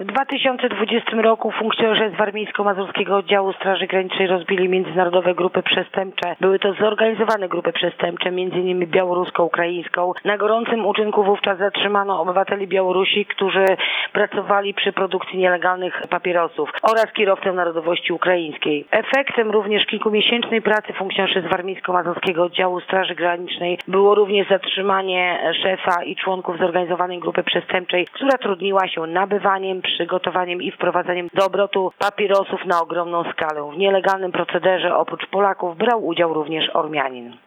2020 roku funkcjonariusze z Warmińsko-Mazurskiego Oddziału Straży Granicznej rozbili międzynarodowe grupy przestępcze. Były to zorganizowane grupy przestępcze, m.in. białorusko-ukraińską. Na gorącym uczynku wówczas zatrzymano obywateli Białorusi, którzy pracowali przy produkcji nielegalnych papierosów oraz kierowcę narodowości ukraińskiej. Efektem również kilkumiesięcznej pracy funkcjonariuszy z Warmińsko-Mazurskiego Oddziału Straży Granicznej było również zatrzymanie szefa i członków zorganizowanej grupy przestępczej, która trudniła się nabywaniem, przygotowaniem i wprowadzaniem do obrotu papierosów na ogromną skalę. W nielegalnym procederze oprócz Polaków brał udział również Ormianin.